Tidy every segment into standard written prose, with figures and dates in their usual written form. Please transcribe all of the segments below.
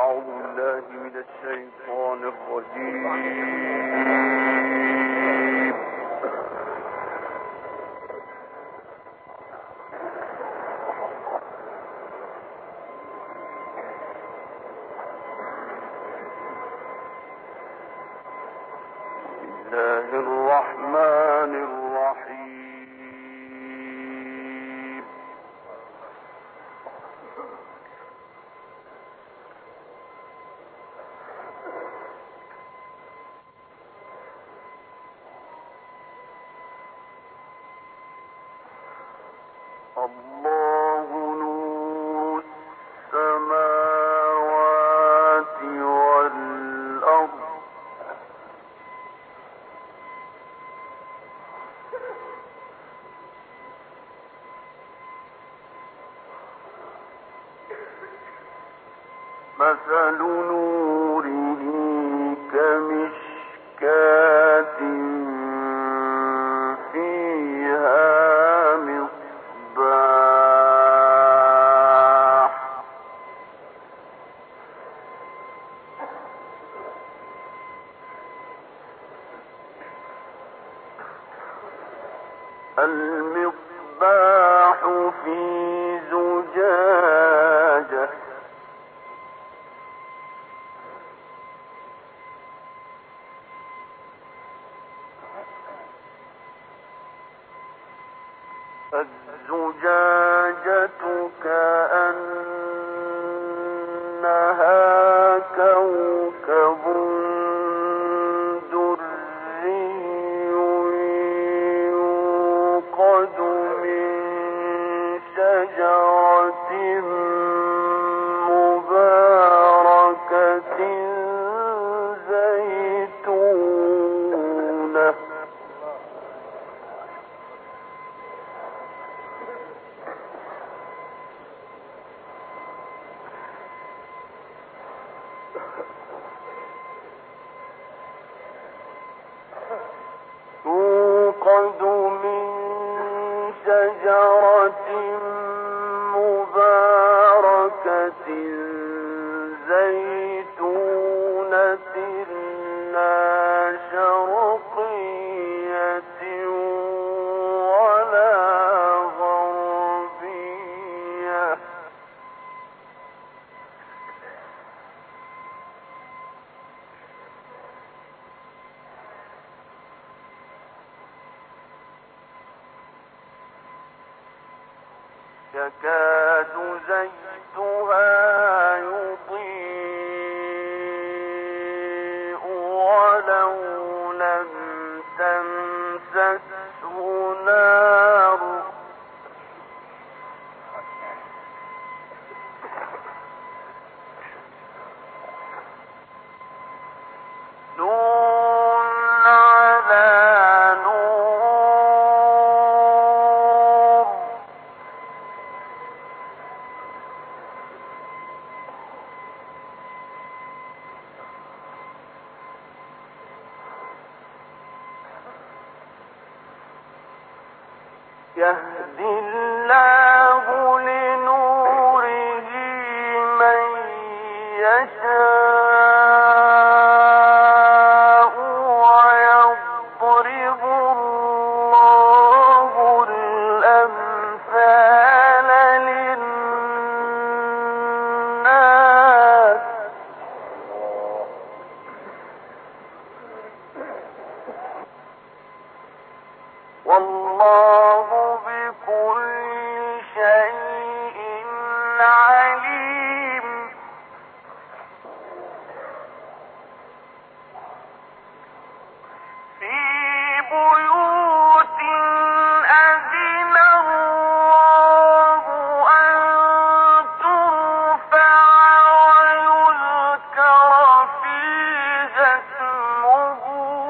مثل نوره كمشكاة فيها مصباح المصباح في زجاجة الزجاجة كأنها كوكب دري يوقد من شجرة مباركة زيتونة يوقد من شجرة مباركة زيتونة لا شرقية ولا غربية يكاد زيتها يضيء ولو لم تمسسه نار نور على نور يهدي الله لنوره من يشاء ويضرب الله الأمثال للناس والله بكل شيء عليم في بيوت أذن الله أن ترفع ويذكر فيها اسمه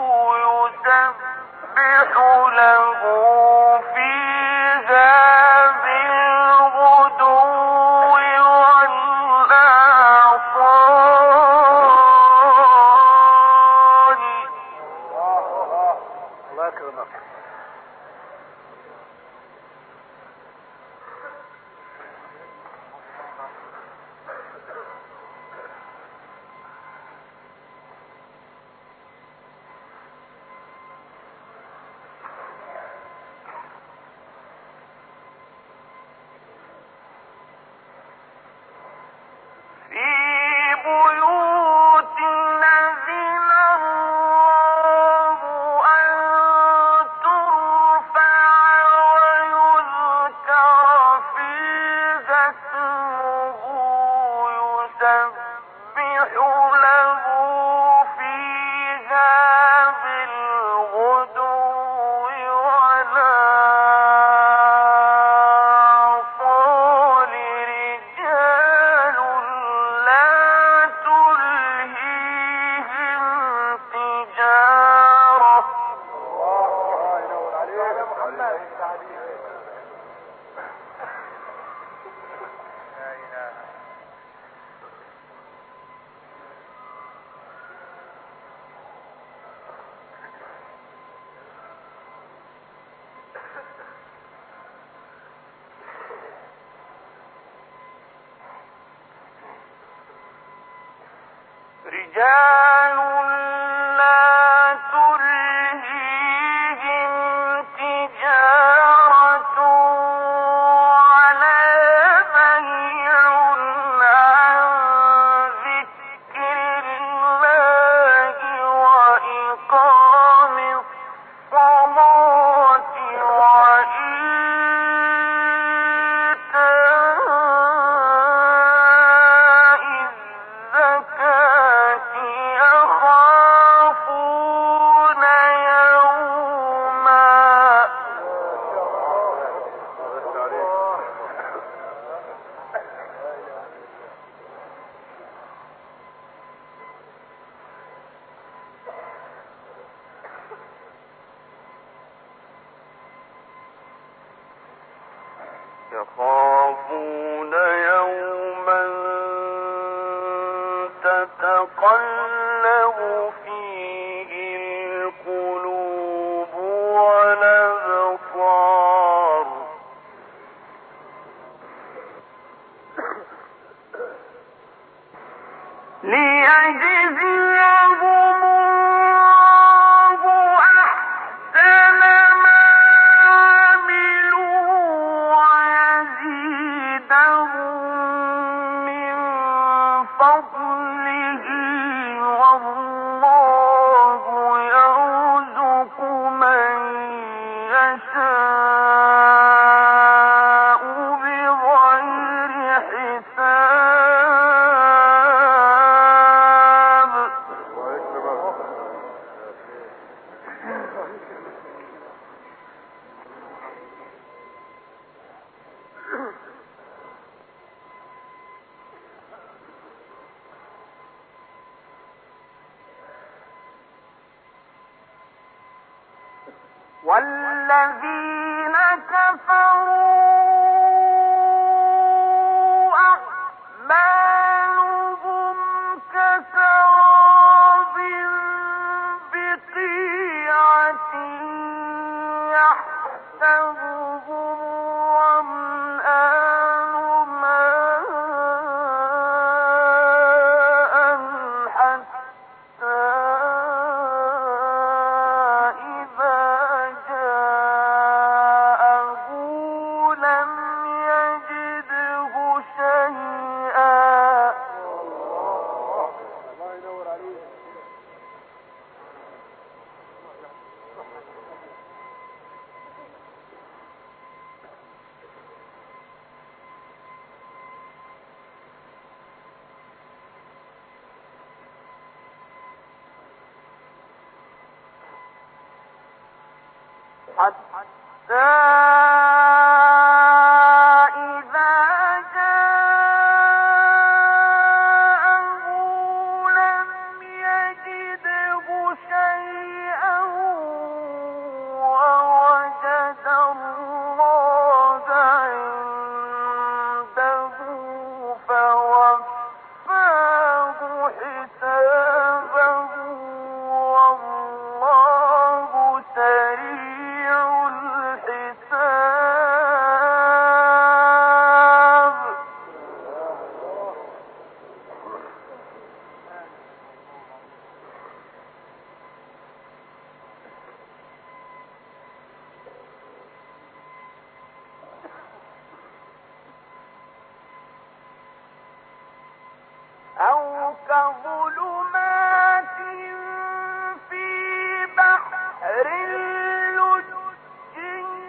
يسبح له فيها بالغدو والآصال رجال لا تلهيهم تجارة ولا بيع عن ذكر الله وإقام الصلاة وإيتاء الزكاة يخافون يوما. يخافون يوما تتقلب فيه القلوب والأبصار. ليجزيهم الله أحسن ما عملوا ويزيدهم من فضله والله يرزق من يشاء بغير حساب. والذين كفروا أعمالهم كسراب بقيعة يحسبه الظمآن ماء حتى إذا جاءه لم يجده شيئا. حتى إذا جاءه لم يجده شيئا ووجد الله عنده فوفاه حسابه والله سريع الحساب. أو كظلمات في بحر لجي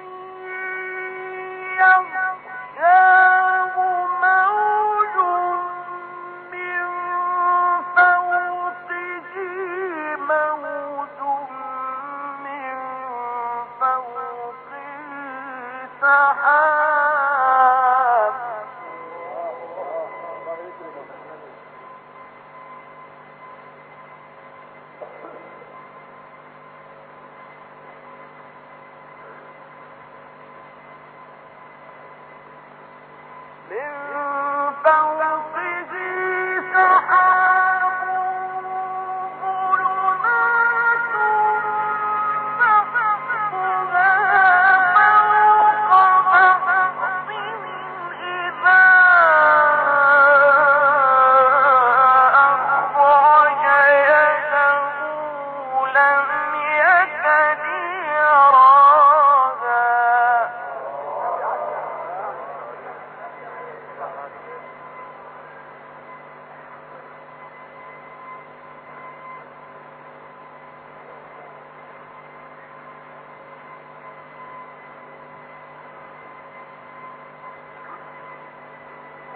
يغشاه موج من فوقه موج من فوقه سحاب.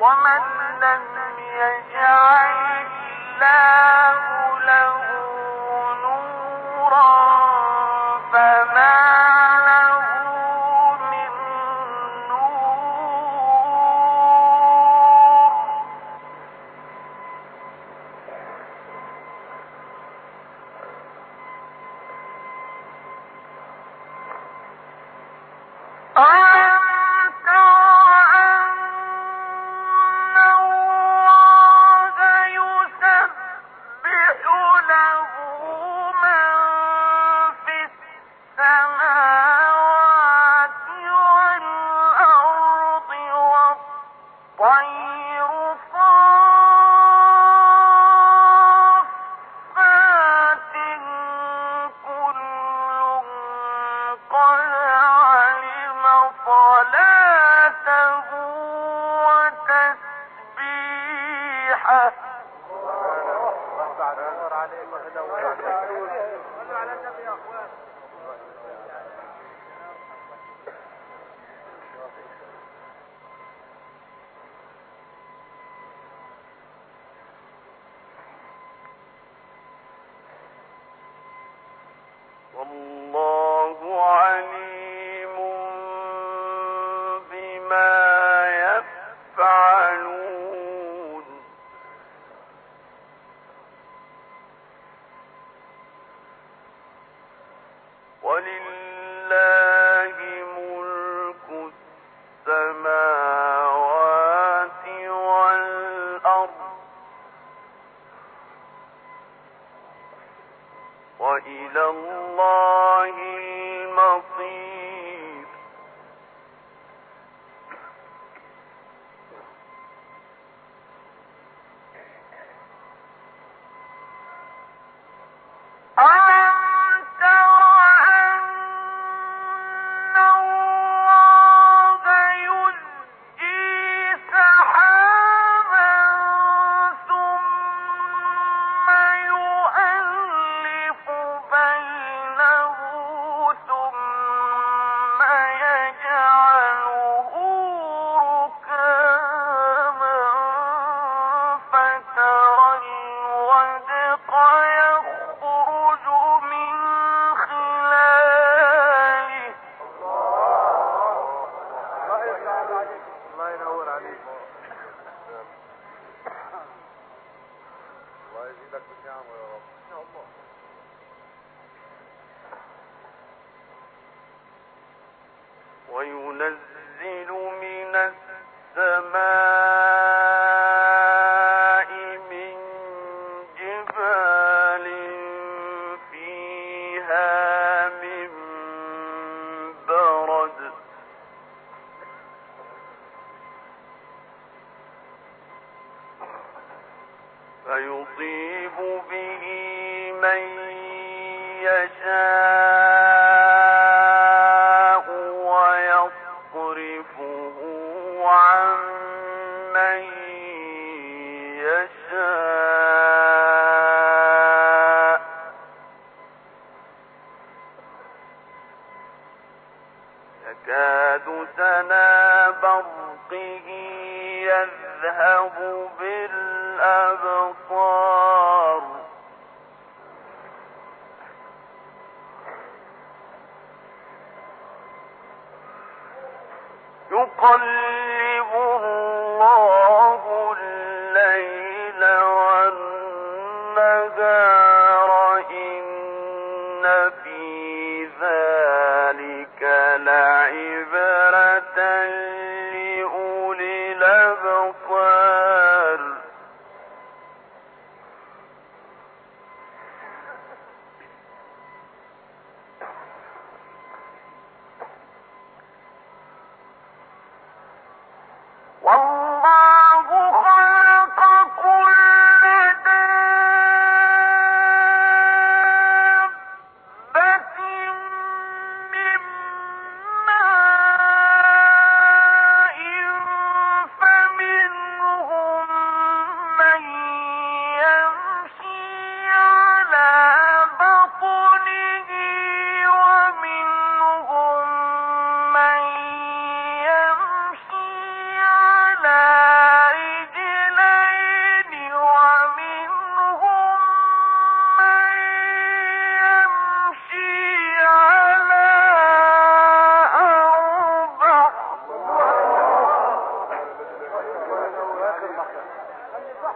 ومن لم يجعل الله له نورا فما له من نور. والله عليم بما يفعلون. ولله ملك السماوات والأرض وإلى الله المصير. وينزل من السماء من جبال فيها من برد فيصيب به من يشاء ويصرفه عن من يشاء يكاد سنا برقه يذهب بالأبصار يقلب الله الليل والنهار إن في ذلك لعبرة لأولي الأبصار. والله خلق كل دابة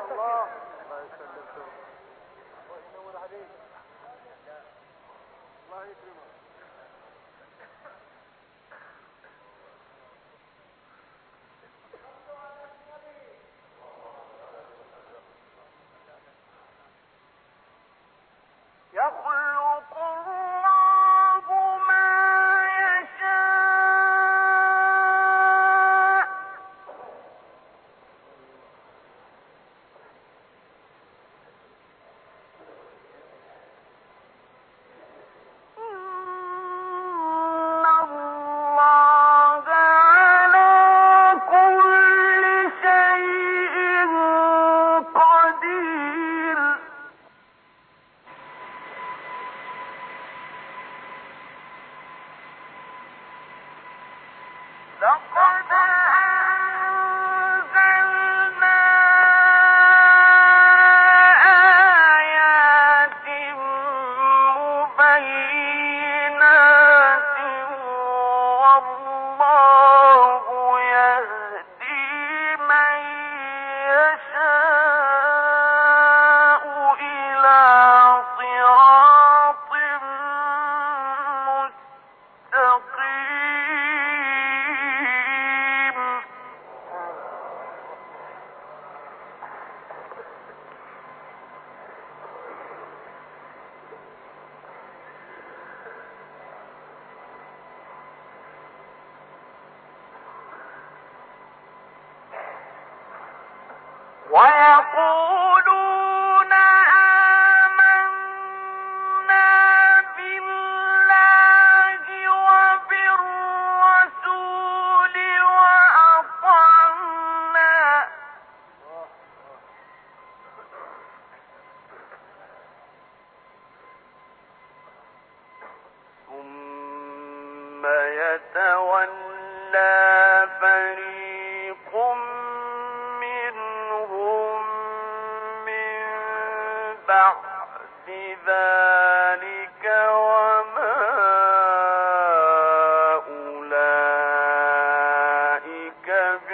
يخلق الله ما يشاء إن الله على كل شيء قدير لقد أنزلنا آيات مبينات والله يهدي من يشاء إلى صراط مستقيم ويقولون آمنا بالله وبالرسول وأطعنا ثم يتولى فريق منهم من بعد ذلك وما أولئك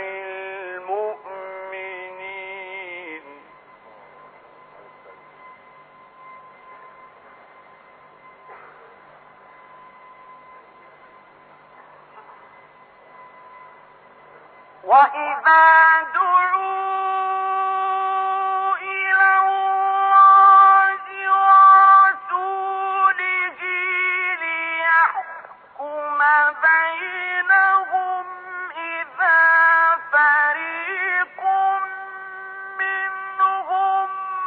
بالمؤمنين وإذا دعوا إلى الله ورسوله ليحكم بينهم إذا فريق منهم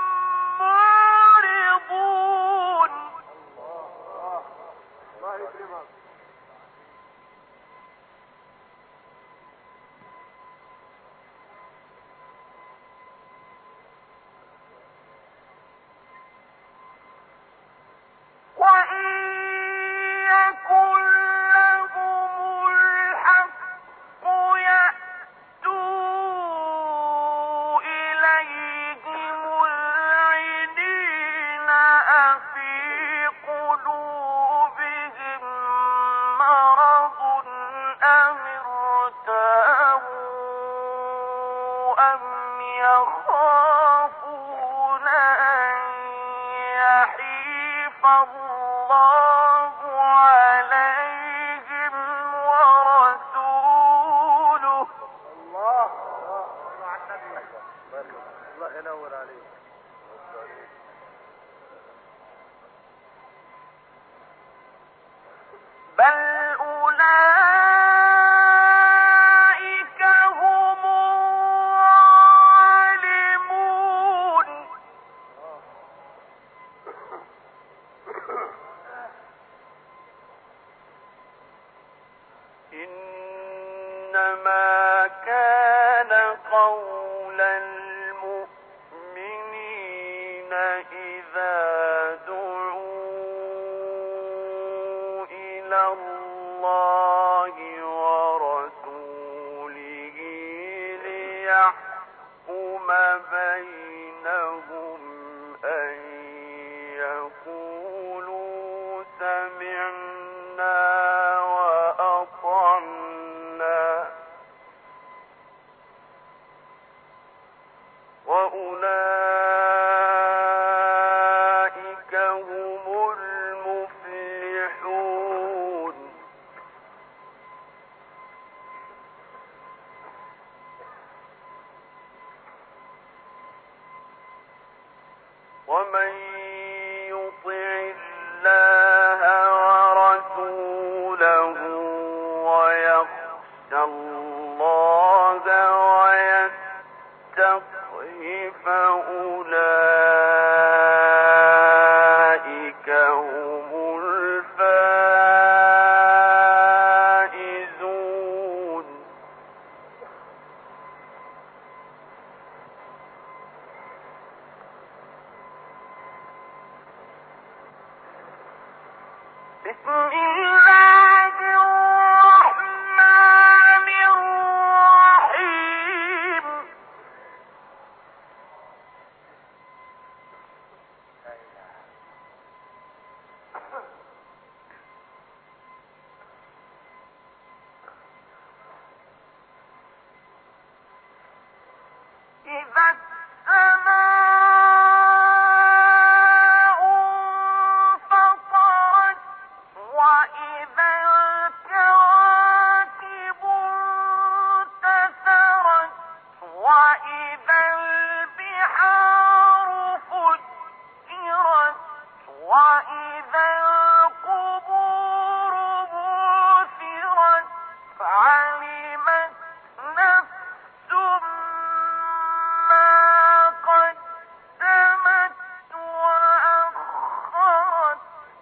معرضون وإن يكن لهم الحق يأتوا إليه مذعنين أفي قلوبهم مرض أم ارتابوا أم يخافون أن يحيف الله عليهم ورسوله الله ينور عليك. بل أولئك هم الظالمون إنما كان قول المؤمنين إذا دعوا إلى الله ورسوله ليحكم بينهم أن يقولوا سمعنا وأطعنا وأولئك ومن يطع الله ورسوله ويخشى الله ويتقه فأولئك هم الفائزون. بسم الله الرحمن الرحيم. إذا السماء انفطرت وإذا الكواكب انتثرت وإذا البحار فجرت وإذا القبور بعثرت علمت نفس ما قدمت وأخرت.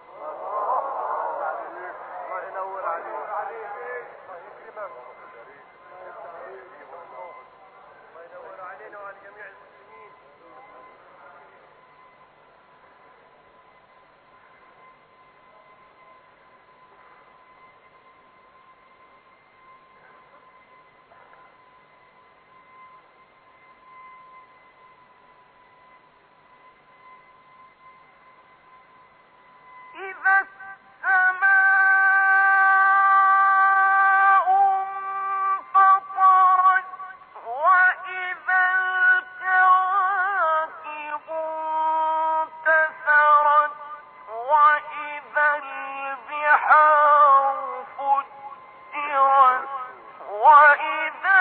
الله ينور عليك. الله ينور علينا وعلى جميع المسلمين. إذا السماء انفطرت وإذا الكواكب انتثرت وإذا البحار فجرت وإذا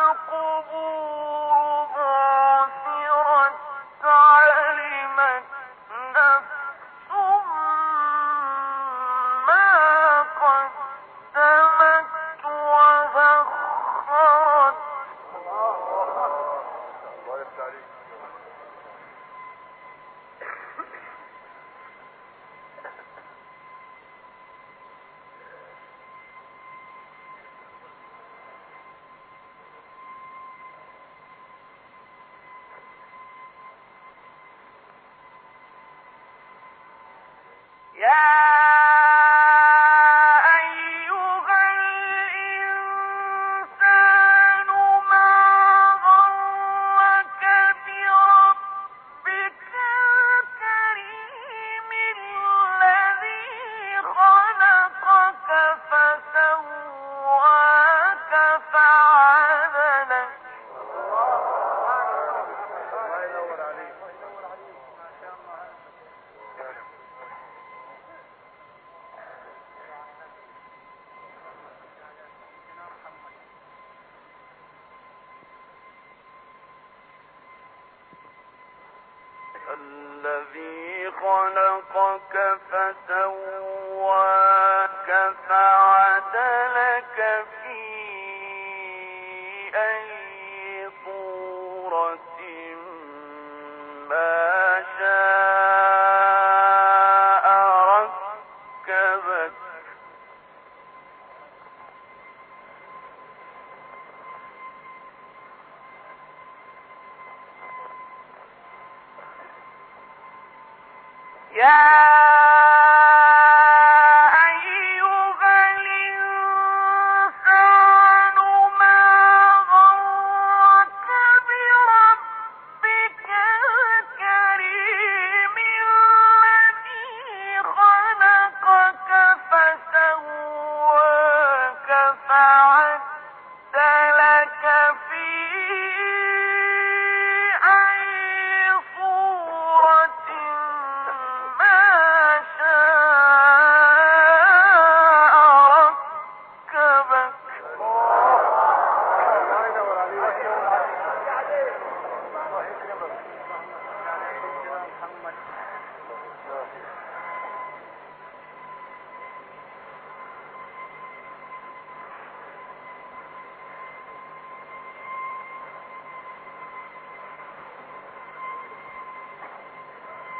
القبور بعثرت علمت نفس ما قدمت وأخرت. الله يفتح عليك. يا أيها الإنسان ما غرك بربك الكريم الذي خلقك فسواك فعدلك. الله ينور عليك. ما شاء الله. الذي خلقك فسواك فعدلك في أي صورة ما شاء ركبك. يا أيها الإنسان ما غرك بربك الكريم الذي خلقك فسواك فعدلك في أي صورة ما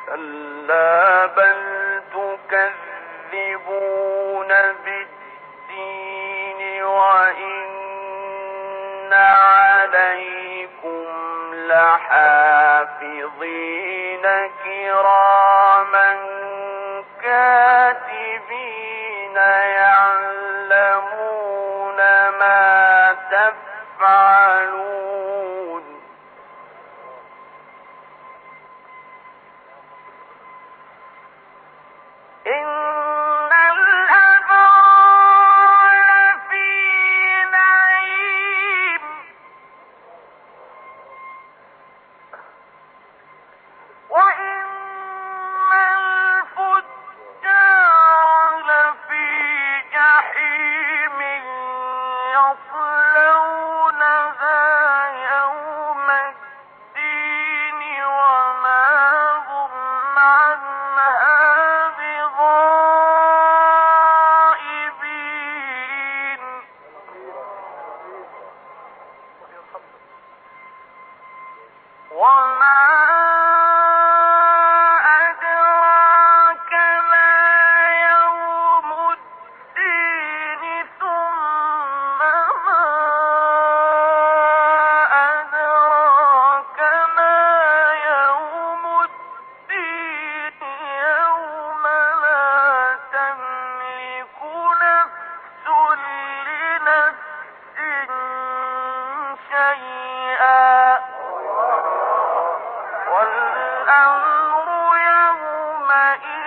كلا بل تكذبون بالدين وإن عليكم لحافظين كراما كاتبين يعلمون ما تفعلون إن الأبرار لفي نعيم وإن الفجار لفي جحيم يصلونها يوم الدين وما هم عنها بغائبين وما أدراك ما يوم الدين ثم ما أدراك ما يوم الدين يوم لا تملك نفس لنفس شيئا والأمر يومئذ